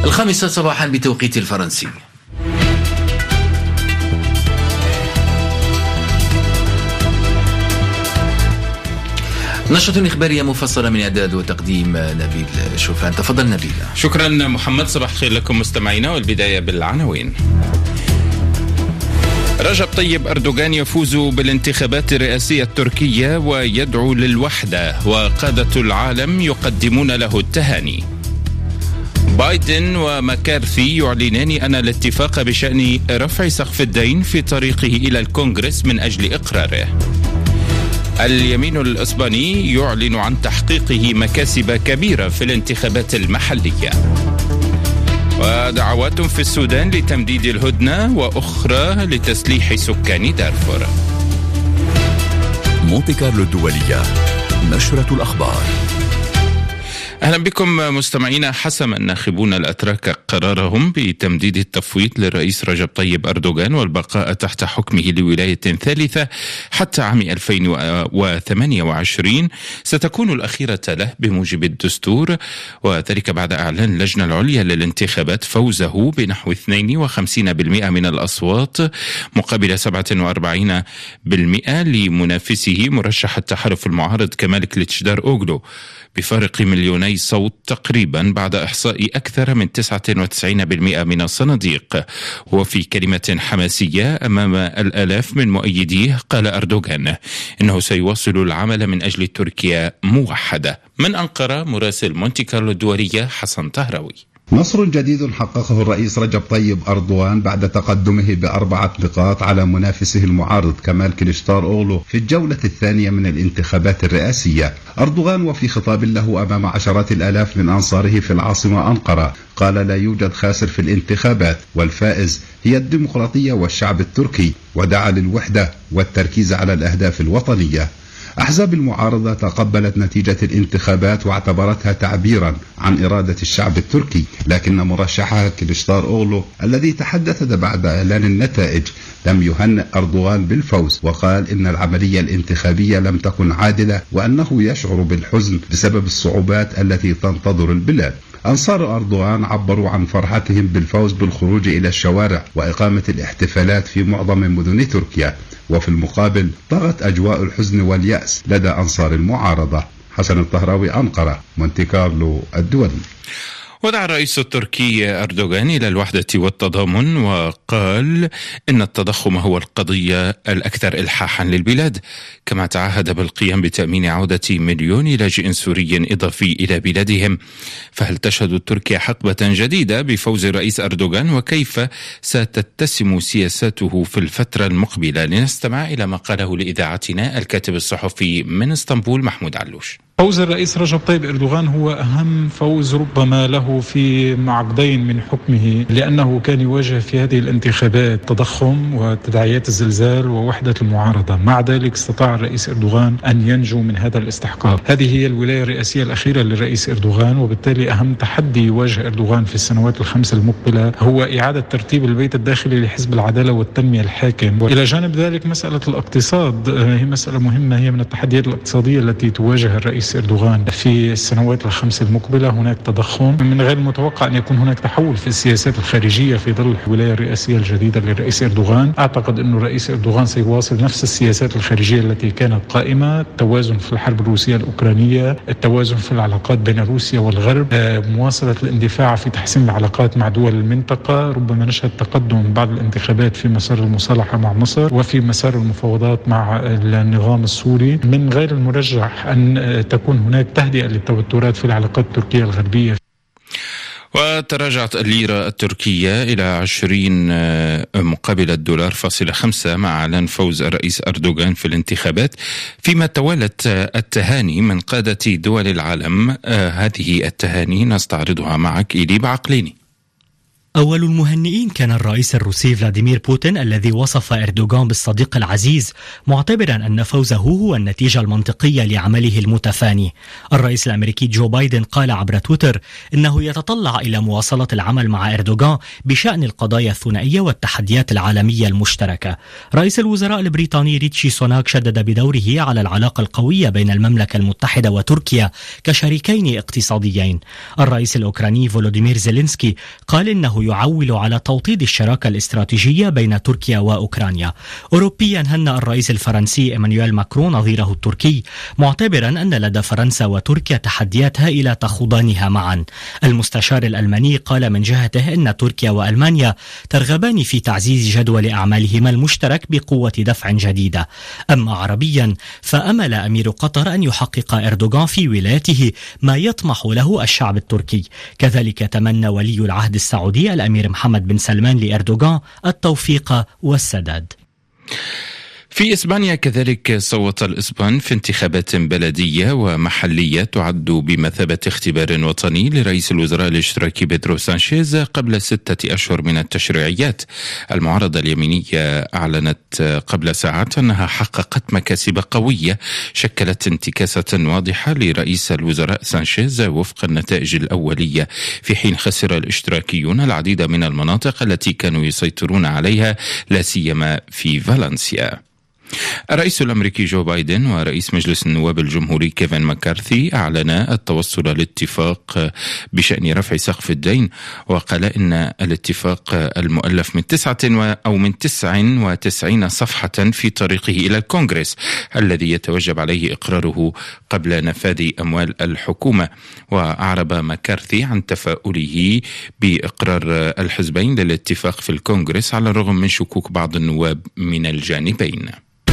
5 صباحا بتوقيت الفرنسي. نشرة إخبارية مفصلة من إعداد وتقديم نبيل شوفان. تفضل نبيل. شكرا محمد. صباح الخير لكم مستمعينا، والبداية بالعناوين. رجب طيب أردوغان يفوز بالانتخابات الرئاسية التركية ويدعو للوحدة، وقادة العالم يقدمون له التهاني. بايدن ومكارثي يعلنان أن الاتفاق بشأن رفع سقف الدين في طريقه إلى الكونغرس من أجل إقراره. اليمين الإسباني يعلن عن تحقيقه مكاسب كبيرة في الانتخابات المحلية. ودعوات في السودان لتمديد الهدنة وأخرى لتسليح سكان دارفور. مونتي كارلو الدولية، نشرة الأخبار. أهلا بكم مستمعينا. حسم الناخبون الأتراك قرارهم بتمديد التفويض للرئيس رجب طيب أردوغان والبقاء تحت حكمه لولاية ثالثة حتى عام 2028 ستكون الأخيرة له بموجب الدستور، وذلك بعد إعلان اللجنة العليا للانتخابات فوزه بنحو 52% من الأصوات مقابل 47% لمنافسه مرشح التحالف المعارض كمال كليتشدار-أوغلو بفارق 2,000,000 صوت تقريبا بعد إحصاء أكثر من 99% من الصناديق. وفي كلمة حماسية أمام الآلاف من مؤيديه قال أردوغان إنه سيواصل العمل من أجل تركيا موحدة. من أنقرة مراسل مونتي كارلو الدولية حسن طهراوي. نصر جديد حققه الرئيس رجب طيب أردوغان بعد تقدمه ب4 نقاط على منافسه المعارض كمال كليتشدار-أوغلو في الجولة الثانية من الانتخابات الرئاسية. أردوغان وفي خطاب له أمام عشرات الآلاف من أنصاره في العاصمة أنقرة قال لا يوجد خاسر في الانتخابات، والفائز هي الديمقراطية والشعب التركي، ودعا للوحدة والتركيز على الأهداف الوطنية. أحزاب المعارضة تقبلت نتيجة الانتخابات واعتبرتها تعبيرا عن إرادة الشعب التركي، لكن مرشحها كليتشدار-أوغلو الذي تحدث بعد إعلان النتائج لم يهنئ أردوغان بالفوز، وقال إن العملية الانتخابية لم تكن عادلة وأنه يشعر بالحزن بسبب الصعوبات التي تنتظر البلاد. أنصار أردوغان عبروا عن فرحتهم بالفوز بالخروج إلى الشوارع وإقامة الاحتفالات في معظم مدن تركيا، وفي المقابل طغت أجواء الحزن واليأس لدى أنصار المعارضة. حسن الطهراوي، أنقرة، مونتي كارلو الدولي. ودعا الرئيس التركي أردوغان إلى الوحدة والتضامن، وقال إن التضخم هو القضية الأكثر إلحاحا للبلاد، كما تعهد بالقيام بتأمين عودة 1,000,000 لاجئ سوري إضافي إلى بلادهم. فهل تشهد تركيا حقبة جديدة بفوز الرئيس أردوغان، وكيف ستتسم سياساته في الفترة المقبلة؟ لنستمع إلى ما قاله لإذاعتنا الكاتب الصحفي من اسطنبول محمود علوش. فوز الرئيس رجب طيب أردوغان هو أهم فوز ربما له في معقدين من حكمه، لأنه كان يواجه في هذه الانتخابات تضخم وتداعيات الزلزال ووحدة المعارضة. مع ذلك استطاع الرئيس أردوغان أن ينجو من هذا الاستحقاق. هذه هي الولاية الرئاسية الأخيرة للرئيس أردوغان، وبالتالي أهم تحدي يواجه أردوغان في السنوات ال5 المقبلة هو إعادة ترتيب البيت الداخلي لحزب العدالة والتنمية الحاكم. وإلى جانب ذلك مسألة الاقتصاد هي مسألة مهمة، هي من التحديات الاقتصادية التي تواجه الرئيس أردوغان في السنوات ال5 المقبلة. هناك تضخم، من غير المتوقع أن يكون هناك تحول في السياسات الخارجية في ظل الولاية الرئاسية الجديدة للرئيس أردوغان. أعتقد أن الرئيس أردوغان سيواصل نفس السياسات الخارجية التي كانت قائمة: التوازن في الحرب الروسية الأوكرانية، التوازن في العلاقات بين روسيا والغرب، مواصلة الاندفاع في تحسين العلاقات مع دول المنطقة. ربما نشهد تقدم بعد الانتخابات في مسار المصالحة مع مصر وفي مسار المفاوضات مع النظام السوري. من غير المرجح أن تكون هناك تهدئة للتوترات في العلاقات التركية الغربية. وتراجعت الليرة التركية إلى 20 مقابل الدولار فاصلة 5 مع إعلان فوز الرئيس أردوغان في الانتخابات، فيما توالت التهاني من قادة دول العالم. هذه التهاني نستعرضها معك إيلي بعقليني. أول المهنئين كان الرئيس الروسي فلاديمير بوتين الذي وصف إردوغان بالصديق العزيز، معتبرا أن فوزه هو النتيجة المنطقية لعمله المتفاني. الرئيس الأمريكي جو بايدن قال عبر تويتر إنه يتطلع إلى مواصلة العمل مع إردوغان بشأن القضايا الثنائية والتحديات العالمية المشتركة. رئيس الوزراء البريطاني ريتشي سوناك شدد بدوره على العلاقة القوية بين المملكة المتحدة وتركيا كشريكين اقتصاديين. الرئيس الأوكراني فولوديمير زيلينسكي قال إنه يعول على توطيد الشراكة الاستراتيجية بين تركيا وأوكرانيا. أوروبيا هنأ الرئيس الفرنسي إيمانويل ماكرون نظيره التركي، معتبرا أن لدى فرنسا وتركيا تحديات هائلة تخوضانها معا. المستشار الألماني قال من جهته أن تركيا وألمانيا ترغبان في تعزيز جدول أعمالهما المشترك بقوة دفع جديدة. أما عربيا فأمل أمير قطر أن يحقق إردوغان في ولايته ما يطمح له الشعب التركي. كذلك تمنى ولي العهد السعودي الأمير محمد بن سلمان لإردوغان التوفيق والسداد. في إسبانيا كذلك صوت الإسبان في انتخابات بلدية ومحلية تعد بمثابة اختبار وطني لرئيس الوزراء الاشتراكي بيدرو سانشيز قبل 6 أشهر من التشريعيات. المعارضة اليمينية أعلنت قبل ساعات أنها حققت مكاسب قوية شكلت انتكاسة واضحة لرئيس الوزراء سانشيز وفق النتائج الأولية، في حين خسر الاشتراكيون العديد من المناطق التي كانوا يسيطرون عليها لا سيما في فالنسيا. الرئيس الأمريكي جو بايدن ورئيس مجلس النواب الجمهوري كيفن ماكارثي أعلنا التوصل لاتفاق بشأن رفع سقف الدين، وقال إن الاتفاق المؤلف من 99 صفحة في طريقه إلى الكونغرس الذي يتوجب عليه إقراره قبل نفاذ أموال الحكومة. وأعرب ماكارثي عن تفاؤله بإقرار الحزبين للاتفاق في الكونغرس على الرغم من شكوك بعض النواب من الجانبين.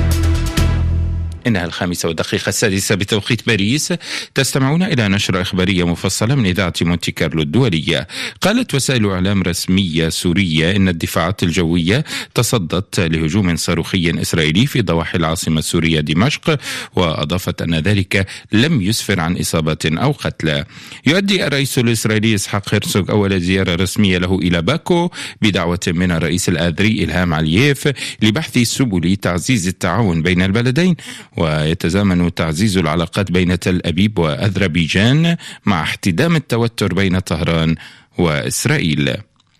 إنها 5:06 بتوقيت باريس. تستمعون إلى نشرة إخبارية مفصلة من إذاعة مونتي كارلو الدولية. قالت وسائل إعلام رسمية سورية إن الدفاعات الجوية تصدت لهجوم صاروخي إسرائيلي في ضواحي العاصمة السورية دمشق، وأضافت أن ذلك لم يسفر عن إصابات أو قتلى. يؤدي الرئيس الإسرائيلي إسحاق هيرتزوغ أول زيارة رسمية له إلى باكو بدعوة من الرئيس الآذري إلهام علييف لبحث سبل تعزيز التعاون بين البلدين، ويتزامن تعزيز العلاقات بين تل أبيب وأذربيجان مع احتدام التوتر بين طهران وإسرائيل.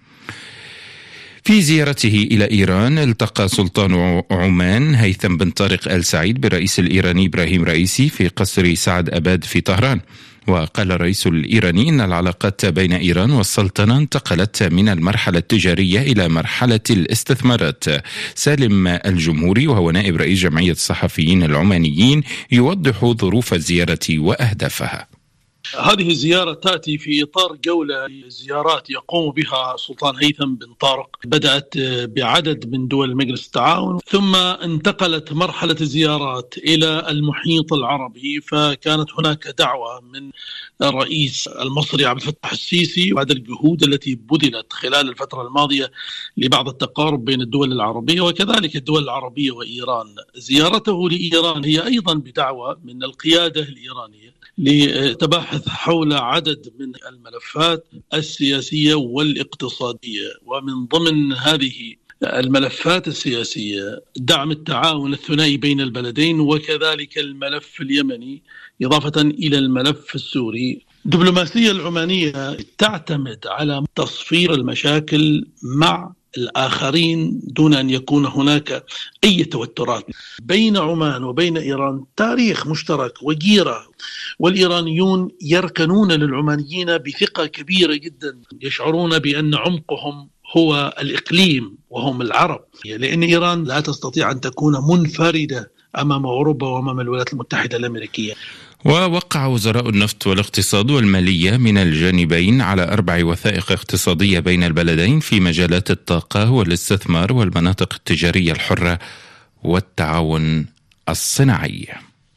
في زيارته إلى إيران التقى سلطان عمان هيثم بن طارق آل سعيد بالرئيس الإيراني إبراهيم رئيسي في قصر سعد أباد في طهران. وقال الرئيس الإيراني إن العلاقات بين إيران والسلطنة انتقلت من المرحلة التجارية إلى مرحلة الاستثمارات. سالم الجمهوري وهو نائب رئيس جمعية الصحفيين العمانيين يوضح ظروف الزيارة وأهدافها. هذه الزيارة تأتي في إطار جولة زيارات يقوم بها السلطان هيثم بن طارق، بدأت بعدد من دول مجلس التعاون ثم انتقلت مرحلة الزيارات إلى المحيط العربي، فكانت هناك دعوة من الرئيس المصري عبد الفتاح السيسي بعد الجهود التي بذلت خلال الفترة الماضية لبعض التقارب بين الدول العربية وكذلك الدول العربية وإيران. زيارته لإيران هي أيضا بدعوة من القيادة الإيرانية لتباحث حول عدد من الملفات السياسية والاقتصادية، ومن ضمن هذه الملفات السياسية دعم التعاون الثنائي بين البلدين وكذلك الملف اليمني إضافة إلى الملف السوري. الدبلوماسية العمانية تعتمد على تصفير المشاكل مع الآخرين دون أن يكون هناك أي توترات. بين عمان وبين إيران تاريخ مشترك وجيرة، والإيرانيون يركنون للعمانيين بثقة كبيرة جدا، يشعرون بأن عمقهم هو الإقليم وهم العرب، لأن إيران لا تستطيع أن تكون منفردة أمام أوروبا وأمام الولايات المتحدة الأمريكية. ووقع وزراء النفط والاقتصاد والمالية من الجانبين على 4 وثائق اقتصادية بين البلدين في مجالات الطاقة والاستثمار والمناطق التجارية الحرة والتعاون الصناعي.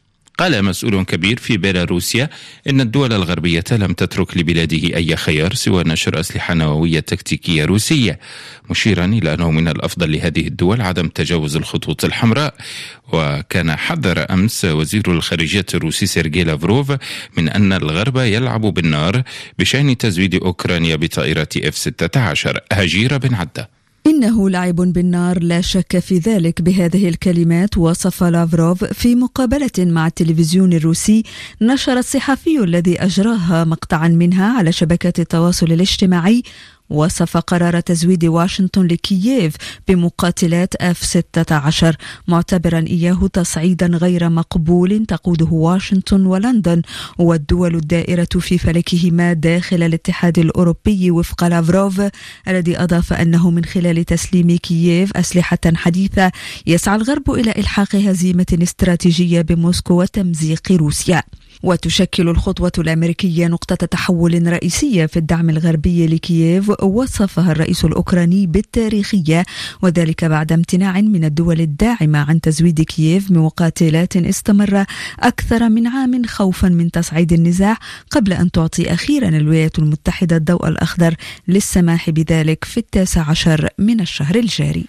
قال مسؤول كبير في بيلاروسيا إن الدول الغربية لم تترك لبلاده أي خيار سوى نشر أسلحة نووية تكتيكية روسية، مشيرا إلى أنه من الأفضل لهذه الدول عدم تجاوز الخطوط الحمراء. وكان حذر أمس وزير الخارجية الروسي سيرجي لافروف من أن الغرب يلعب بالنار بشأن تزويد أوكرانيا بطائرة F-16. هجيرة بن عدة: إنه لعب بالنار لا شك في ذلك. بهذه الكلمات وصف لافروف في مقابلة مع التلفزيون الروسي نشر الصحفي الذي أجراها مقطعا منها على شبكات التواصل الاجتماعي، وصف قرار تزويد واشنطن لكييف بمقاتلات F-16 معتبرا إياه تصعيدا غير مقبول تقوده واشنطن ولندن والدول الدائرة في فلكهما داخل الاتحاد الأوروبي، وفق لافروف الذي أضاف أنه من خلال تسليم كييف أسلحة حديثة يسعى الغرب إلى إلحاق هزيمة استراتيجية بموسكو وتمزيق روسيا. وتشكل الخطوة الأمريكية نقطة تحول رئيسية في الدعم الغربي لكييف، وصفها الرئيس الأوكراني بالتاريخية، وذلك بعد امتناع من الدول الداعمة عن تزويد كييف بمقاتلات استمر أكثر من عام خوفا من تصعيد النزاع، قبل أن تعطي أخيرا الولايات المتحدة الضوء الأخضر للسماح بذلك في 19 من الشهر الجاري.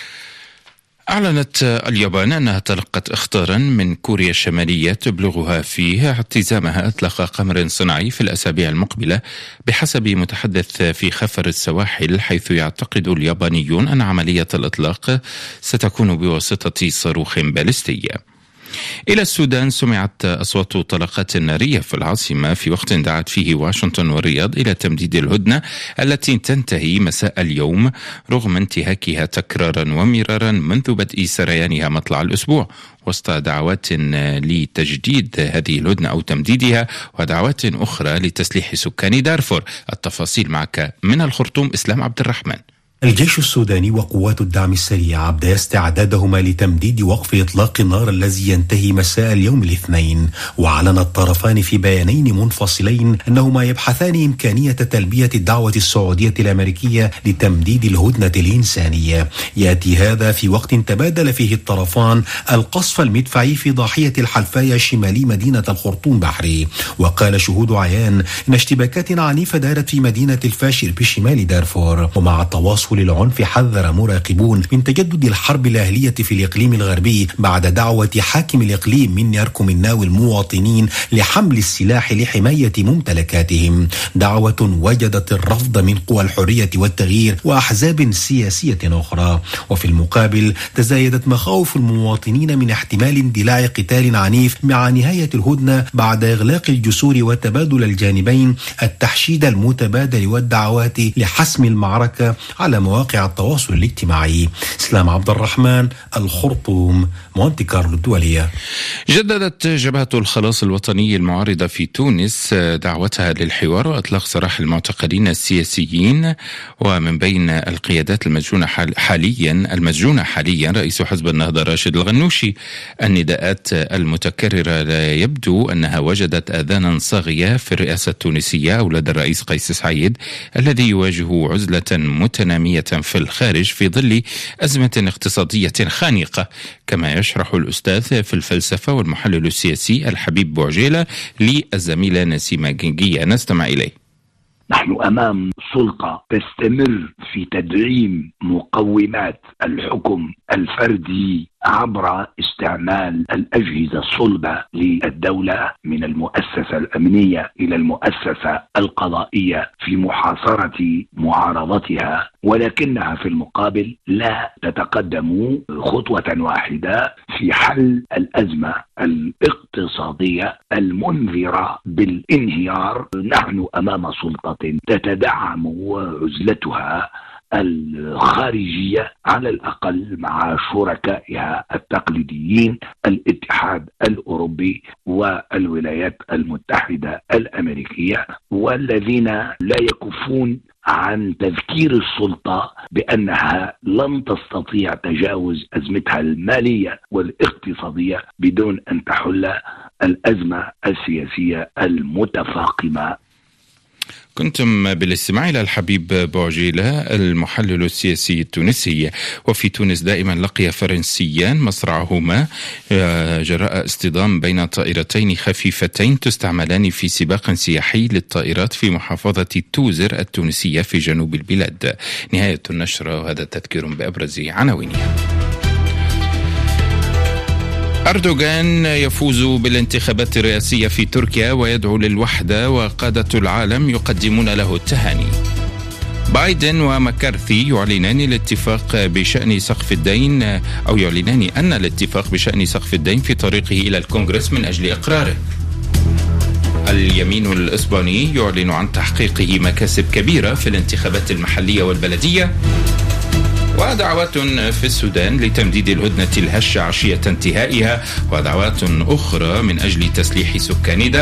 أعلنت اليابان أنها تلقت إخطارا من كوريا الشمالية تبلغها فيه اعتزامها إطلاق قمر صناعي في الأسابيع المقبلة، بحسب متحدث في خفر السواحل، حيث يعتقد اليابانيون أن عملية الإطلاق ستكون بواسطة صاروخ باليستي. إلى السودان، سمعت أصوات طلقات نارية في العاصمة في وقت دعت فيه واشنطن والرياض إلى تمديد الهدنة التي تنتهي مساء اليوم رغم انتهاكها تكرارا ومرارا منذ بدء سريانها مطلع الأسبوع، وسط دعوات لتجديد هذه الهدنة أو تمديدها ودعوات أخرى لتسليح سكان دارفور. التفاصيل معك من الخرطوم إسلام عبد الرحمن. الجيش السوداني وقوات الدعم السريع أبدى استعدادهما لتمديد وقف إطلاق النار الذي ينتهي مساء اليوم الاثنين، وأعلن الطرفان في بيانين منفصلين أنهما يبحثان إمكانية تلبية الدعوة السعودية الأمريكية لتمديد الهدنة الإنسانية. يأتي هذا في وقت تبادل فيه الطرفان القصف المدفعي في ضاحية الحلفاية شمالي مدينة الخرطوم بحري. وقال شهود عيان إن اشتباكات عنيفة دارت في مدينة الفاشر بشمال دارفور. ومع التواصل للعنف، حذر مراقبون من تجدد الحرب الأهلية في الإقليم الغربي بعد دعوة حاكم الإقليم من يركم الناوي المواطنين لحمل السلاح لحماية ممتلكاتهم، دعوة وجدت الرفض من قوى الحرية والتغيير وأحزاب سياسية أخرى. وفي المقابل تزايدت مخاوف المواطنين من احتمال اندلاع قتال عنيف مع نهاية الهدنة بعد إغلاق الجسور وتبادل الجانبين التحشيد المتبادل والدعوات لحسم المعركة على مواقع التواصل الاجتماعي. اسلام عبد الرحمن، الخرطوم، مونتي كارلو الدولية. جددت جبهة الخلاص الوطني المعارضة في تونس دعوتها للحوار وإطلاق سراح المعتقلين السياسيين، ومن بين القيادات المسجونة حاليا رئيس حزب النهضة راشد الغنوشي. النداءات المتكررة لا يبدو أنها وجدت آذانا صاغية في الرئاسة التونسية أو لدى الرئيس قيس سعيد الذي يواجه عزلة متنامية في الخارج في ظل أزمة اقتصادية خانقة، كما يشرح الأستاذ في الفلسفة والمحلل السياسي الحبيب بوعجيلة للزميلة نسيمة جنجية. نستمع إليه. نحن أمام سلطة تستمر في تدعيم مقومات الحكم الفردي عبر استعمال الأجهزة الصلبة للدولة، من المؤسسة الأمنية إلى المؤسسة القضائية، في محاصرة معارضتها، ولكنها في المقابل لا تتقدم خطوة واحدة في حل الأزمة الاقتصادية المنذرة بالانهيار. نحن أمام سلطة تتدعم عزلتها الخارجية على الأقل مع شركائها التقليديين الاتحاد الأوروبي والولايات المتحدة الأمريكية، والذين لا يكفون عن تذكير السلطة بأنها لن تستطيع تجاوز أزمتها المالية والاقتصادية بدون أن تحل الأزمة السياسية المتفاقمة. كنتم بالاستماع إلى الحبيب بوعجيلة المحلل السياسي التونسي. وفي تونس دائما لقي فرنسيان مصرعهما جراء اصطدام بين طائرتين خفيفتين تستعملان في سباق سياحي للطائرات في محافظة توزر التونسية في جنوب البلاد. نهاية النشرة وهذا تذكير بأبرز عناوينها. أردوغان يفوز بالانتخابات الرئاسية في تركيا ويدعو للوحدة وقادة العالم يقدمون له التهاني. بايدن ومكارثي يعلنان الاتفاق بشأن سقف الدين أو يعلنان أن الاتفاق بشأن سقف الدين في طريقه إلى الكونغرس من أجل إقراره. اليمين الإسباني يعلن عن تحقيقه مكاسب كبيرة في الانتخابات المحلية والبلدية. ودعوات في السودان لتمديد الهدنة الهشة عشية انتهائها ودعوات أخرى من أجل تسليح سكان